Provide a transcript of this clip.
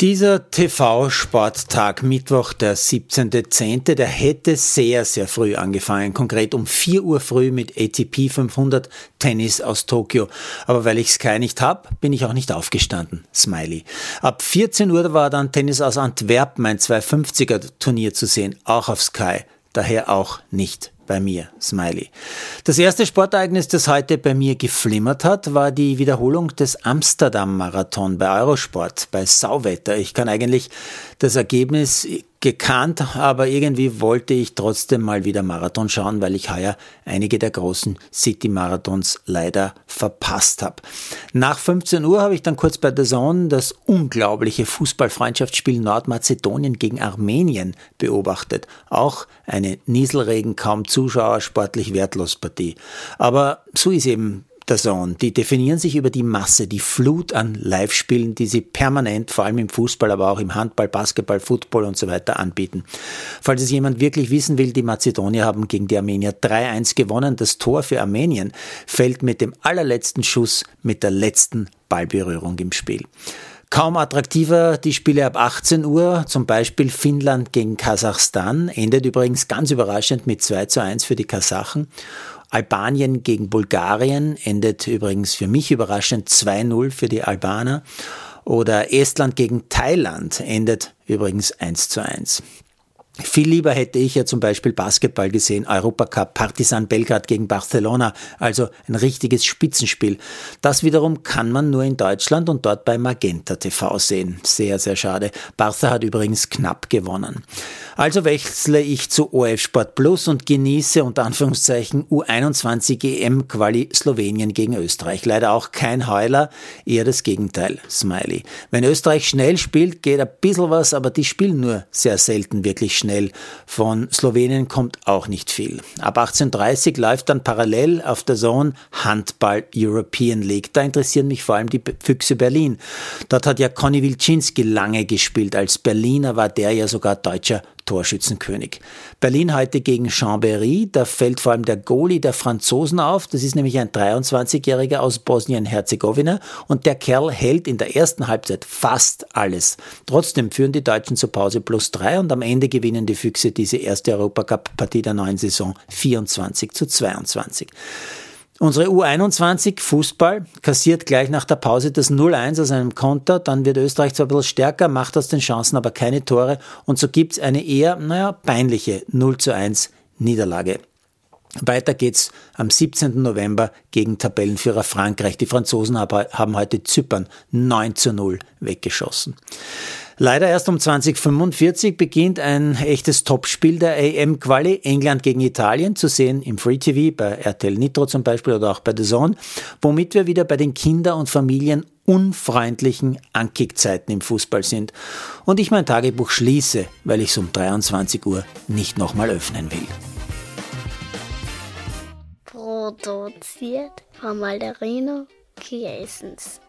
Dieser TV-Sporttag, Mittwoch, der 17.10., der hätte sehr, sehr früh angefangen. Konkret um 4 Uhr früh mit ATP 500 Tennis aus Tokio. Aber weil ich Sky nicht hab, bin ich auch nicht aufgestanden. Smiley. Ab 14 Uhr war dann Tennis aus Antwerpen, ein 250er-Turnier zu sehen, auch auf Sky. Daher auch nicht bei mir, Smiley. Das erste Sportereignis, das heute bei mir geflimmert hat, war die Wiederholung des Amsterdam-Marathon bei Eurosport, bei Sauwetter. Ich kann eigentlich das Ergebnis gekannt, aber irgendwie wollte ich trotzdem mal wieder Marathon schauen, weil ich heuer einige der großen City-Marathons leider verpasst habe. Nach 15 Uhr habe ich dann kurz bei DAZN das unglaubliche Fußballfreundschaftsspiel Nordmazedonien gegen Armenien beobachtet. Auch eine Nieselregen, kaum Zuschauer, sportlich wertlos Partie. Aber so ist eben DAZN. Die definieren sich über die Masse, die Flut an Live-Spielen, die sie permanent, vor allem im Fußball, aber auch im Handball, Basketball, Football und so weiter anbieten. Falls es jemand wirklich wissen will, die Mazedonier haben gegen die Armenier 3-1 gewonnen. Das Tor für Armenien fällt mit dem allerletzten Schuss, mit der letzten Ballberührung im Spiel. Kaum attraktiver die Spiele ab 18 Uhr, zum Beispiel Finnland gegen Kasachstan, endet übrigens ganz überraschend mit 2-1 für die Kasachen. Albanien gegen Bulgarien endet übrigens für mich überraschend 2-0 für die Albaner. Oder Estland gegen Thailand endet übrigens 1-1. Viel lieber hätte ich ja zum Beispiel Basketball gesehen, Europacup, Partizan Belgrad gegen Barcelona, also ein richtiges Spitzenspiel. Das wiederum kann man nur in Deutschland und dort bei Magenta TV sehen. Sehr, sehr schade. Barca hat übrigens knapp gewonnen. Also wechsle ich zu ORF Sport Plus und genieße unter Anführungszeichen U21 EM-Quali Slowenien gegen Österreich. Leider auch kein Heuler, eher das Gegenteil, Smiley. Wenn Österreich schnell spielt, geht ein bisschen was, aber die spielen nur sehr selten wirklich schnell. Von Slowenien kommt auch nicht viel. Ab 18:30 läuft dann parallel auf DAZN Handball European League. Da interessieren mich vor allem die Füchse Berlin. Dort hat ja Conny Wilczynski lange gespielt. Als Berliner war der ja sogar deutscher Torschützenkönig. Berlin heute gegen Chambéry, da fällt vor allem der Goalie der Franzosen auf, das ist nämlich ein 23-Jähriger aus Bosnien-Herzegowina und der Kerl hält in der ersten Halbzeit fast alles. Trotzdem führen die Deutschen zur Pause +3 und am Ende gewinnen die Füchse diese erste Europacup-Partie der neuen Saison 24-22. Unsere U21 Fußball kassiert gleich nach der Pause das 0-1 aus einem Konter, dann wird Österreich zwar ein bisschen stärker, macht aus den Chancen aber keine Tore und so gibt's eine eher, peinliche 0-1 Niederlage. Weiter geht's am 17. November gegen Tabellenführer Frankreich. Die Franzosen haben heute Zypern 9-0 weggeschossen. Leider erst um 20:45 beginnt ein echtes Topspiel der EM-Quali, England gegen Italien, zu sehen im Free TV, bei RTL Nitro zum Beispiel oder auch bei DAZN, womit wir wieder bei den Kinder- und familienunfreundlichen Ankickzeiten im Fußball sind. Und ich mein Tagebuch schließe, weil ich es um 23 Uhr nicht nochmal öffnen will. Produziert von Malderino Kiesens.